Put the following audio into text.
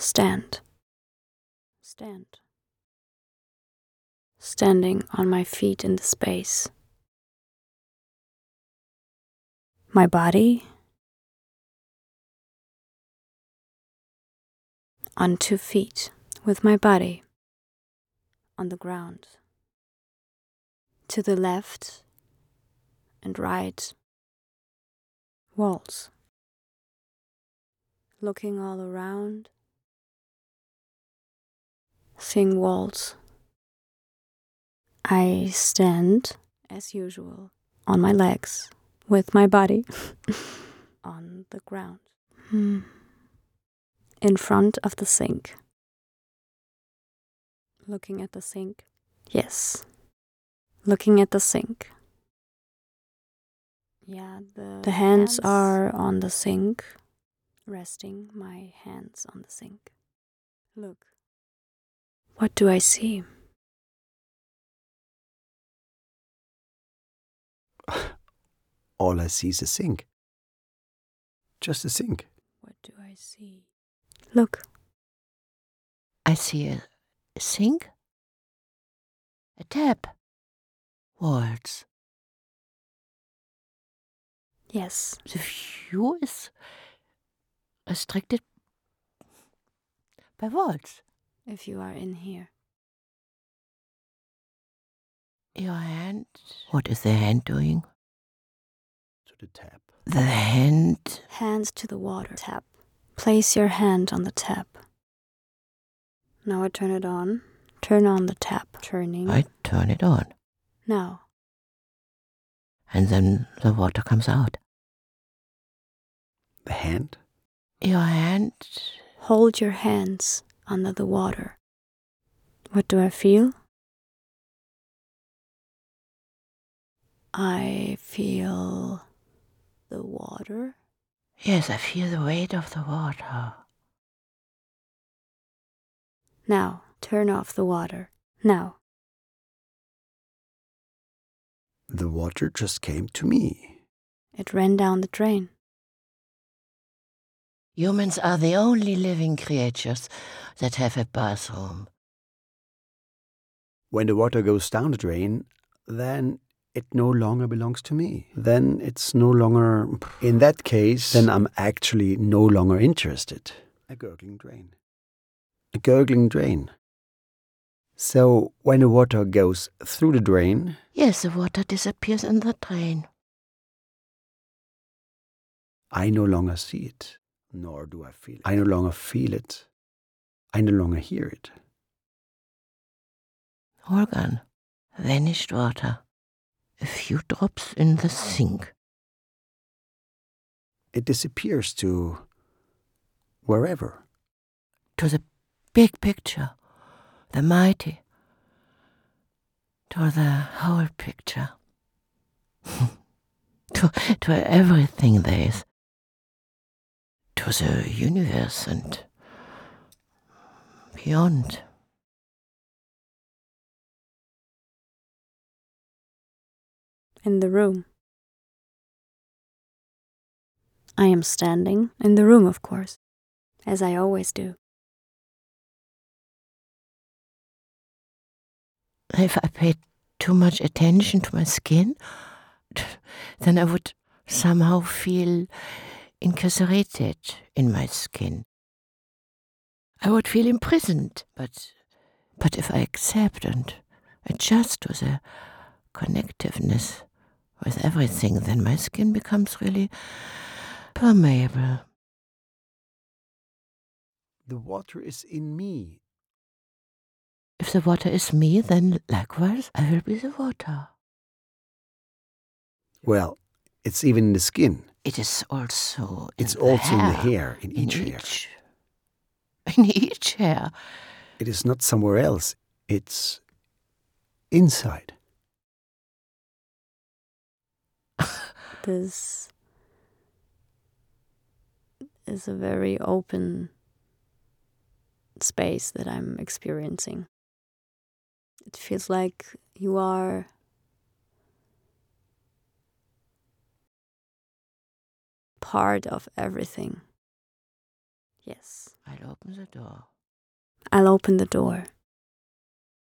Stand. Stand. Standing on my feet in the space. My body on 2 feet, with my body on the ground. To the left and right walls. Looking all around, seeing walls. I stand, as usual, on my legs, with my body on the ground. In front of the sink. Looking at the sink. Yes. Looking at the sink. Yeah, the hands are on the sink. Resting my hands on the sink. Look. What do I see? All I see is a sink. Just a sink. What do I see? Look. I see a sink, a tap, walls. Yes. The view is restricted by walls. If you are in here. Your hand. What is the hand doing? To the tap. The hand. Hands to the water tap. Place your hand on the tap. Now I turn it on. Turn on the tap. Turning. I turn it on. Now. And then the water comes out. The hand? Your hand. Hold your hands under the water. What do I feel? I feel the water. Yes, I feel the weight of the water. Now, turn off the water. Now. The water just came to me. It ran down the drain. Humans are the only living creatures that have a bathroom. When the water goes down the drain, then it no longer belongs to me. Then it's no longer... In that case, then I'm actually no longer interested. A gurgling drain. A gurgling drain. So when the water goes through the drain... Yes, the water disappears in the drain. I no longer see it, nor do I feel it. I no longer feel it. I no longer hear it. All gone. Vanished water. A few drops in the sink. It disappears to wherever. To the big picture, the mighty. To the whole picture. to everything there is. To the universe and beyond. In the room. I am standing in the room, of course, as I always do. If I paid too much attention to my skin, then I would somehow feel incarcerated in my skin. I would feel imprisoned, but if I accept and adjust to the connectiveness with everything, then my skin becomes really permeable. The water is in me. If the water is me, then likewise I will be the water. Well, it's even in the skin. It is also It's in also in the hair. hair, in each hair. In each hair. It is not somewhere else. It's inside. This is a very open space that I'm experiencing. It feels like you are part of everything. Yes. I'll open the door. I'll open the door.